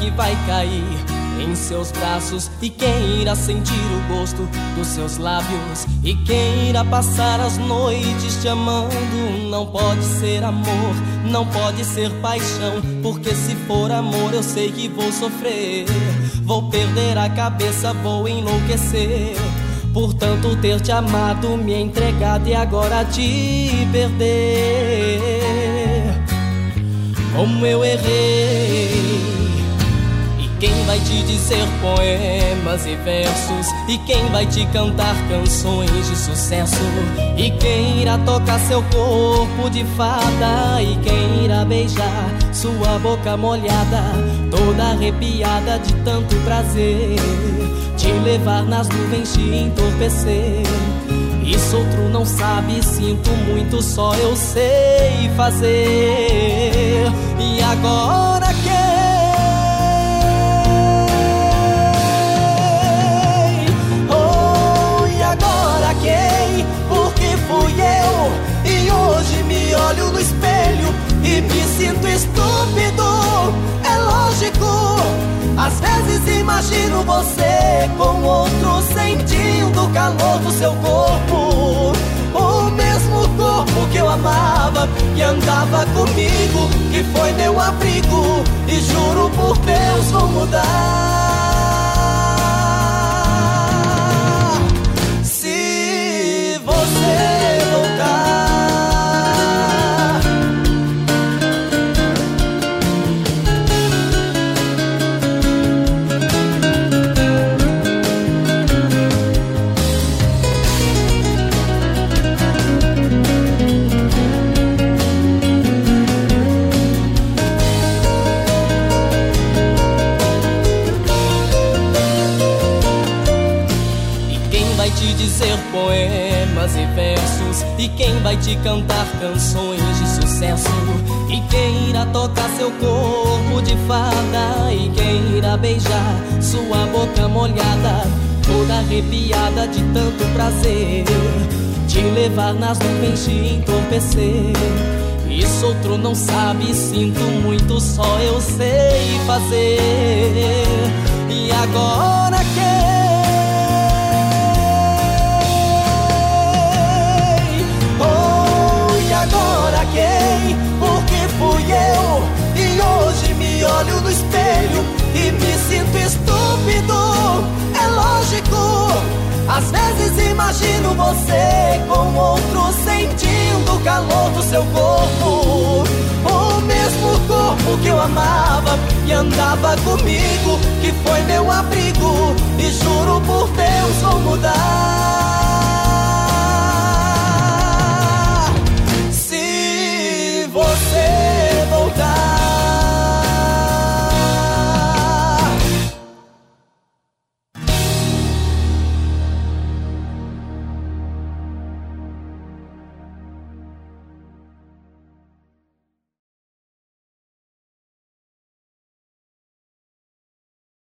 que vai cair em seus braços? E quem irá sentir o gosto dos seus lábios? E quem irá passar as noites te amando? Não pode ser amor, não pode ser paixão, porque se for amor eu sei que vou sofrer. Vou perder a cabeça, vou enlouquecer por tanto ter te amado, me entregado e agora te perder. Como eu errei. Quem vai te dizer poemas e versos? E quem vai te cantar canções de sucesso? E quem irá tocar seu corpo de fada? E quem irá beijar sua boca molhada, toda arrepiada de tanto prazer? Te levar nas nuvens, te entorpecer. Isso outro não sabe, sinto muito, só eu sei fazer. E agora quem? Porque fui eu, e hoje me olho no espelho e me sinto estúpido. É lógico, às vezes imagino você com outro, sentindo o calor do seu corpo, o mesmo corpo que eu amava, que andava comigo, que foi meu abrigo. E juro por Deus vou mudar. Poemas e versos, e quem vai te cantar canções de sucesso? E quem irá tocar seu corpo de fada? E quem irá beijar sua boca molhada, toda arrepiada de tanto prazer? Te levar nas nuvens, te entorpecer. Isso outro não sabe, sinto muito, só eu sei fazer. E agora quem? Agora quem? Porque fui eu, e hoje me olho no espelho e me sinto estúpido. É lógico, às vezes imagino você com outro, sentindo o calor do seu corpo, o mesmo corpo que eu amava, que andava comigo, que foi meu abrigo. E juro por Deus vou mudar.